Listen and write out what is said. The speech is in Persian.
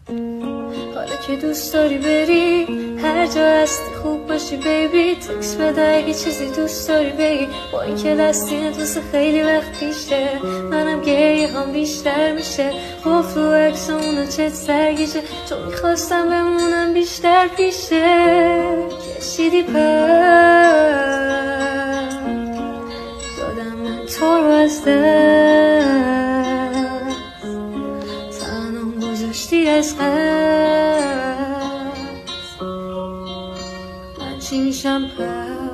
حالا که دوست داری بری هر جا هستی خوب باشی بیبی، تکس بده اگه چیزی دوست داری بگی. با این که دستینت واسه خیلی وقت پیشه، منم گریه هم بیشتر میشه. خوف رو عکسمونو چت سرگیشه، چون میخواستم بمونم بیشتر پیشه. کشیدی پر دادم من تو رو از دست، تنم گذاشتی از قصد. من چی میشم پر